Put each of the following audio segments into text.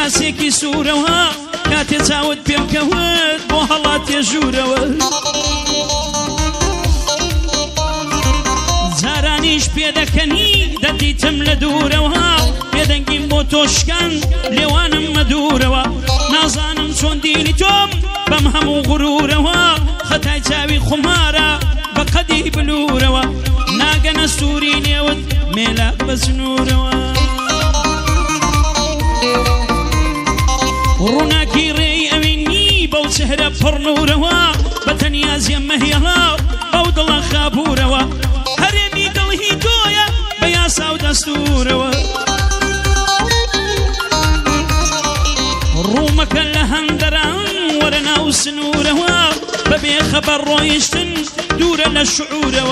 یاسێکی سوورەوە کاتێ چاوت پێم کەوت بۆ هەڵات تێژوورەوە جارانیش پێدەکەنی دەدیتم لە دوورەوە پێدەنگیم بۆ تۆشکان لێوانم مەدوورەوە نازانم چۆن دیلی تۆم بەم هەموو غرورەوە خەتای چاوی خمارە بە قەدی بلورەوە ناگەنە سووری نێوت مێلاک بە سنوورەوە ڕووناکی ڕێی ئەوێنی بەو چهرە پڕنورەوە بە تەنیا زێمە هێڵا بەو دڵە خابوورەوە هەرێمی دڵهی تۆیە بە یاسا و دەستورەوە ڕوومەکە لە هەندەران وەرە ناو سنوورەوە بەبێ خەبەر ڕۆیشتن دوورە لە شعورەوە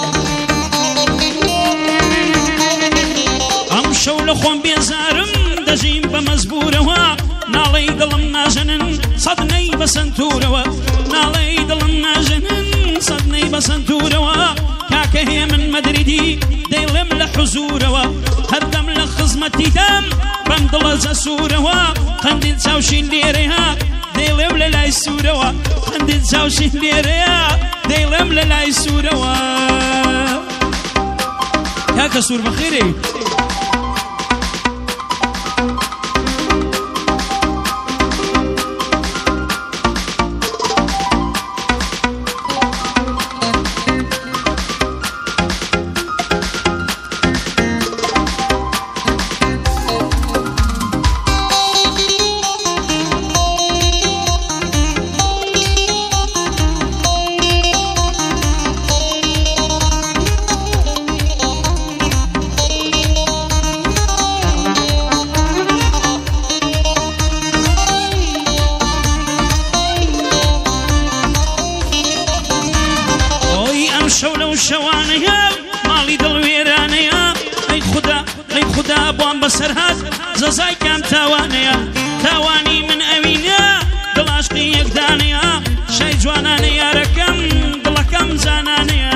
ئەم شەو لە خۆم بێزارم دەژیم بە مەزبورەوە ناڵەی دڵم ناژەنن سەدنەی بە سنتورەوە ناڵەی دڵم ناژەنن سەدنەی بە سنتورەوە کاکە هێ من مەدریدی دەیڵێم لە حزورەوە هەردەم لە خزمەتیدەم بەم دڵە جەسوورەوە قەندیل چاوشین لێرەیە دەیڵێم لە لای سوورەوە قەندیل چاوشین لێرەیە دەیڵێم لە لای سوورەوە کاکە سوور بەخێرێ شەوانەیە ماڵی دڵوێرانەیە ئەی خودا بۆم بەسەر هات جەزایکەم تاوانەیە تاوانی من ئەوینە دڵاشقی یەکدانەیە شای جوانانە یارەکەم دڵەکەم جانانەیە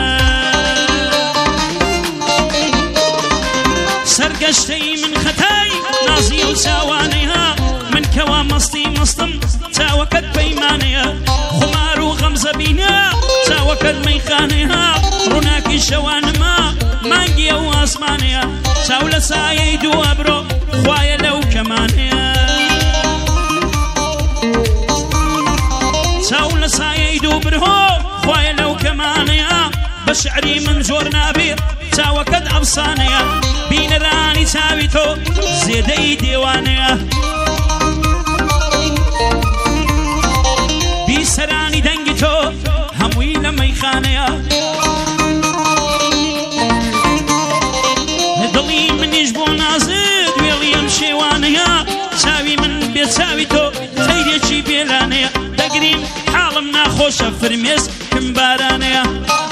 سەرگەشتەی من خەتای نازیە و چاوانەیە من کەوا مەستم چاوەکەت پەیمانەیە خمار و غەمزەبینە چاوەکەت مەیخانەیە ڕووناکی شەوانمە مانگیە و ئاسمانەیە چاو لە سایەی دووە بڕۆ خوایە لەو کەمانەیە چاو لە سایەی دوو برهۆ خوایە لەو کەمانەیە بە شعری من زۆر نابێت چاوەکەت ئەفسانەیە بینەرانی چاوی تۆ زێدەی دێوانەیە بیسەرانی دەنگی تۆ هەمووی لە مەیخانەیە دڵی منیش بۆ نازت وێڵی ئەم شێوانەیە چاوی من بێ چاوی تۆ سەیرێکی بێلانەیە دەگریم حاڵم ناخۆشە فرمێس کم بارانەیە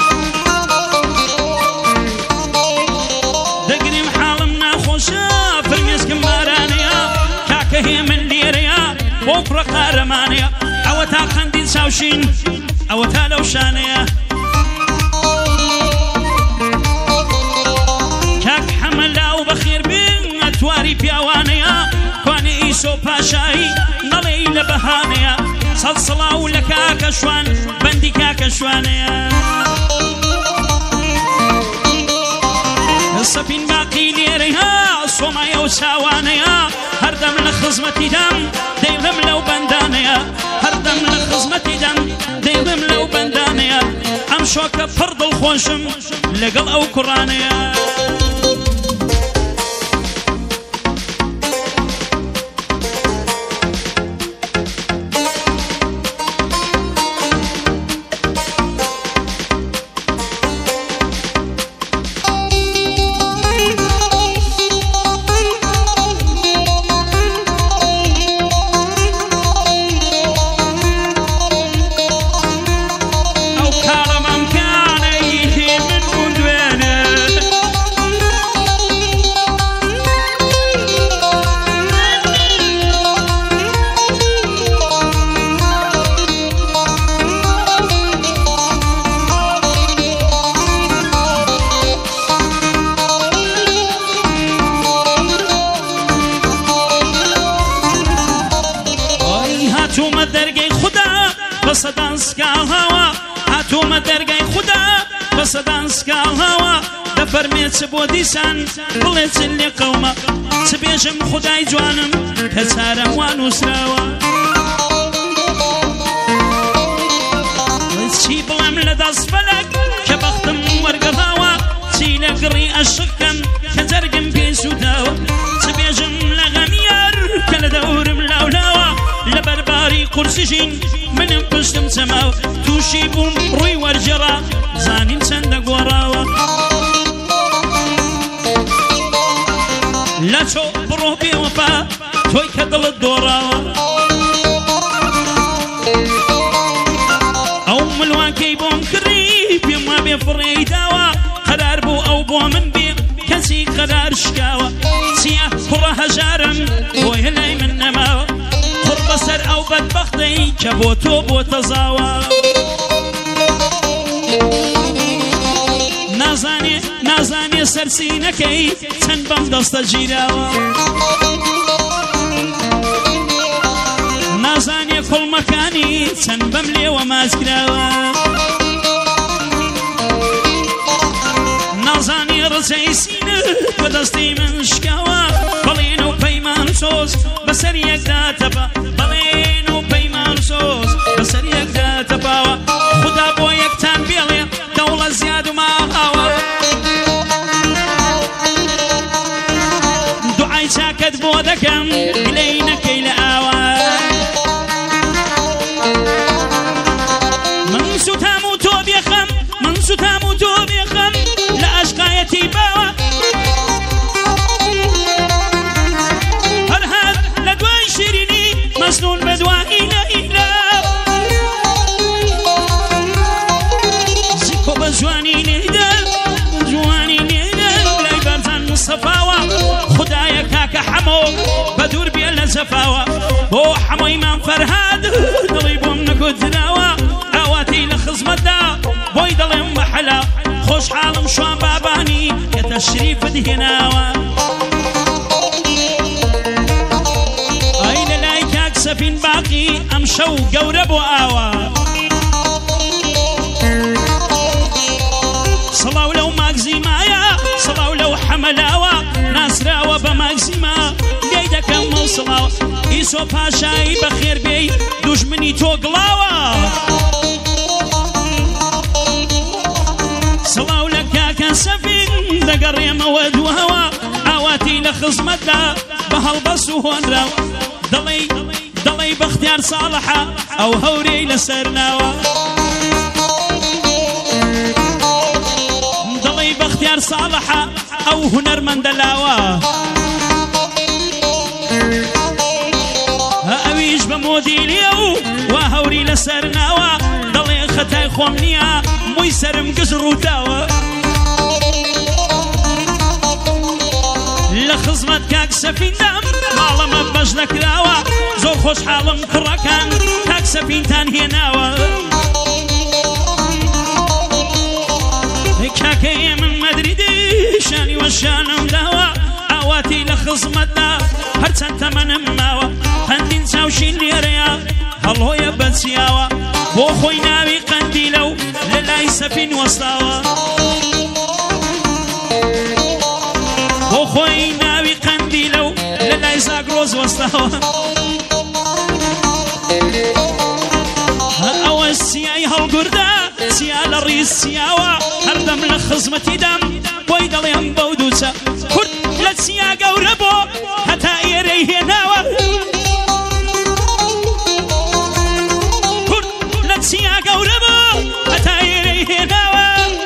دەگریم حاڵم ناخۆشە فرمێس کم بارانەیە کاکە هێ من لێرەیە بۆ پڕە قارەمانەیە ئەوە تا قەندیل چاوشین ئەوە تا لەو شانەیە کاک حەمەلا و بەخێر بێن ئەتواری پیاوانەیە کوانێ ئیسۆ پاشایی نەڵێی لە بەهانەیە سەد سڵاو لە کاکە شوان بەندی کاکە شوانەیە سەپین باقی لێرەیە سۆمایە و چاوانەیە هەردەم لە خزمەتیدەم دەیڵم لەو بەندانەیە هەردەم لە خزمەتیدەم دەیڵم لەو بەندانەیە ئەم شۆکە پڕ دڵخۆشم لەگەڵ ئەو کوڕانەیە هوا هاتومە دەرگای خوددا بە سەدان سکاڵ هوا دەفەرمێت چ بۆ دیسان بڵێ چ لێ قەومە چ بێژم خودای جوانم کە چارەم وا نووسراوە چی بڵێم لە دەست فەلەک کە بەختم وەرگەڵاوە چی لە گڕی ئەشقکەم کە جەرگم پێی سووداوە چ بێژم لە غەمیار کە لە دەورم لاولاوە لە بەرباری قورسیژین منم پشتم چەماوە تووشی بووم ڕووی وەرجێڕا زانیم چەندە گۆڕاوە لە چۆ بڕۆ بێوەفا تۆی کە دڵت دۆڕاوە ئەو ملوانکەی بۆم کڕی پێم وا بێ فڕێی داوە قەرار بوو ئەو بۆ من بێ کەسی قەرار شکاوە چیە کوڕە هەژارم بۆی لای من نەماوە قڕ بەسەر ئەو بەدبەختەی کە بۆ تۆ بۆتە زاوە نازانێ سەرسینەکەی چەند بەم دەستە گیراوە نازانێ کوڵمەکانی چەند بەم لێوە ماچکراوە نازانێ ڕچەی سینە بە دەستی من شکاوە بەڵێن و پەیمان سۆز بەسەر یەکدا تەپا بەڵێن و پەیمان سۆز بەسەر یەکدا تەپاوە خوددا بۆ یەکتان بێڵێ دەوڵە زیاد و ماهاوە دوعای چاکت بۆ دەکەم گلەی نەکەی لە ئاوە من سوتام و تۆ بێخەم من سوتام و تۆ بێخەم لە ئەشقایەتی باوە هەر هات لە دوای شیرینی مەسنون بە دوایی لەئیلا زیکۆ بە جوانی لێدا جوانی لێدا لای بەرزان مستەفاوە خودایە کاکە حەمۆ بە دوور بێ لە جەفاوە بۆ حەمۆیمان فەرهاد دڵی بۆم نەکوتراوە ئاواتی لە خزمەتدا بۆی دەڵێم بە حەلا خۆشحاڵم شوان بابانی کە تەشریفت هێناوە ئەی لە لای کاک سەفین باقی ئەم شەو گەورە بۆ ئاوە سەڵاو لەو ماگزیمایە سەڵاو لەو حەمەلاوە ناسراوە بە ماگزیما لێی دەکەم مەوسڵاوە ئیسۆ پاشایی بەخێر بێی دوژمنی تۆ گڵاوە سەڵاو لە کاکە سەفین دەگەڕێمەوە دووهەوە ئاواتی لە خزمەتدا بە هەڵبەس و هۆنراوە دەڵێی بەختیار ساڵحە ئەو هەورەی لەسەر ناوە دەڵێی بەختیار ساڵحە ئەو هونەرمەندە لاوە ئەویش بە مۆدیلیە و وا هەوری لەسەر ناوە دەڵێ خەتای خۆم نییە مووی سرم گژ ڕووداوە لە خزمەت کاک سەفیندام ماڵەمە بەش نەکراوە زۆر خۆشحاڵم کوڕەکان کاک سەفینتان هێناوە کاکەیە من مەدریدی شانی وەشانم داوە ئاواتی لە خزمەتدا هەرچەند تەمەنم ماوە قەندین چاوشین لێرەیە هەڵهۆیە بەچیاوە بۆ خۆی ناوی قەندیلە و لە لای سەفین وەستاوە بۆ خۆی ناوی قەندیلە و لە لای زاگرۆز وەستاوە ئەوە سیای هەڵگوردا سیا لە ڕیز سیاوە هەردەم لە خزمەتی دەم بۆی دەڵێم بەو دووچە کورد لە سیا گەورە بۆ هەتا ئێرەی هێناوە کورد لە سیا گەورە بۆ هەتا ئێرەی هێناوە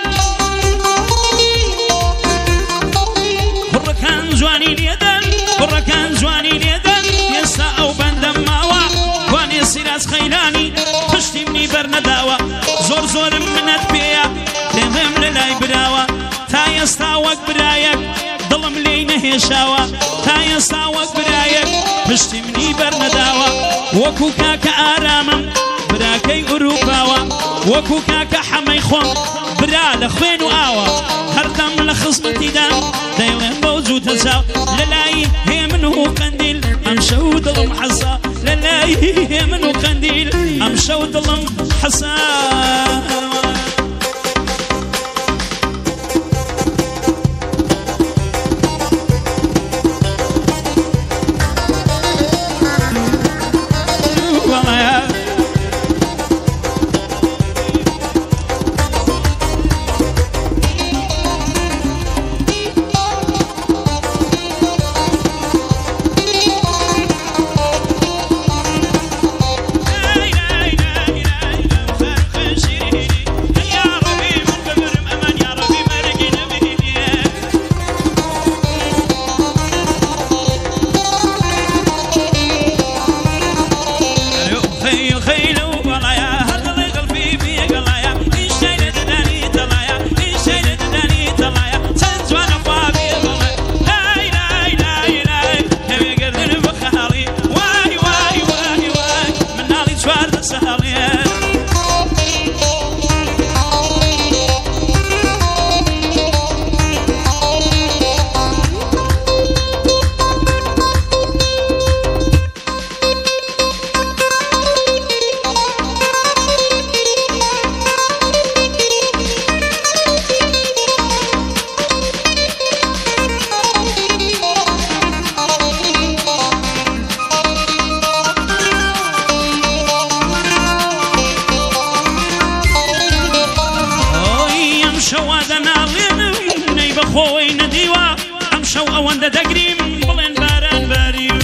کوڕەکان جوانی لێدەن کوڕەکان جوانی لێدەن ئێستا ئەو بەندەم ماوە وانێ سیراج خەیلانی پشتی منی بەرنەداوە زۆرم منەت پێیە پێمەم لە لای براوە تا ئێستا وەک برایەک دڵم لێی نەهێشاوە تا ئێستا وەک برایەک پشتی منی بەرنەداوە وەکو کاکە ئارامم براکەی ئوروپاوە وەکو کاکە حەمەی خۆم برا لخوين وآوا هردم لخصمتي دام دايلين موجود هزا للاي هي منه قنديل أمشو ظلم حصا للاي هي منه قنديل أمشو ظلم حصا خوي نديوا امشو اوان دقريم بلين باران باريوا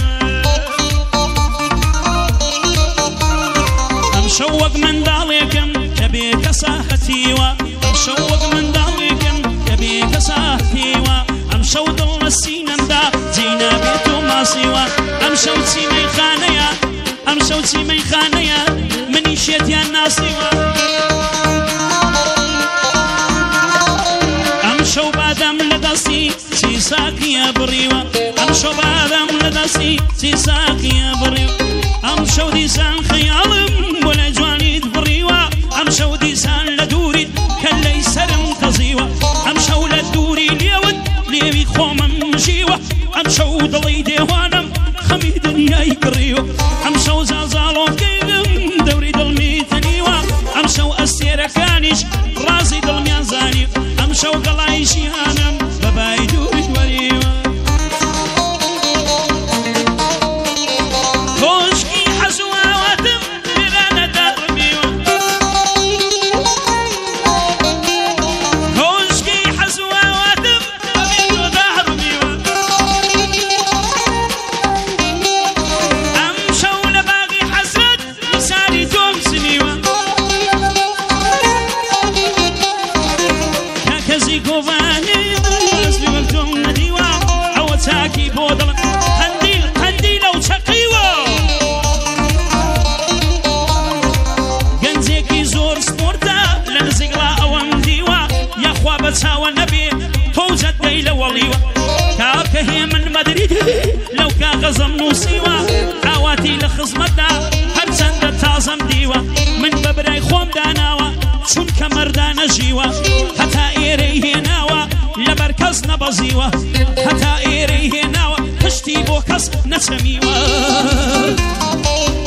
امشوق من داليكم كبيك صاحتيوا امشوق من داليكم كبيك صاحتيوا امشو ضل السينم دا زينا بيتو ما سيوا امشو تسيمي خانيا امشو تسيمي خانيا مني شيت يا ناسيوا امشو بادم لدسي ساقي يا بريوا امشو بادم لدسي ساقي يا بريوا امشو ديسان خيالم ولا جواني بريوا امشو ديسان لدوري كلي سرم تزيوا امشو لدوري ليود ليبي خوم مشيوا امشو ضلي ديوانم خميد يا يقريوا امشو زازالو كيدم دوري دلمي تنيوا امشو اسير كانيش رازي دلمي زاني امشو قلاي شيهانم باباي دوري وريوا كوشكي حزوا واتم برانا دربيوا كوشكي حزوا واتم برانا دربيوا امشو لباقي حسرت لساني توم سنيوا كاكزي كوفاني اسلي وقتهم نديوا او تاكي بودل هندي لو تقيوا جنزيكي زور سبورتا لنزقلا اوام ديوا يا اخوا بتساوى النبي توجد ديلة وليوا كاك هي من مدريد لو كان غزم نوسيوا عواتي لخزمتا هرسند تازم ديوا من ببراي خوم داناوا شون كمردان جيوا حتى ايري هناوا لبركز نبزيوا حتى ايري هناوا تشتي بوكس نسميوا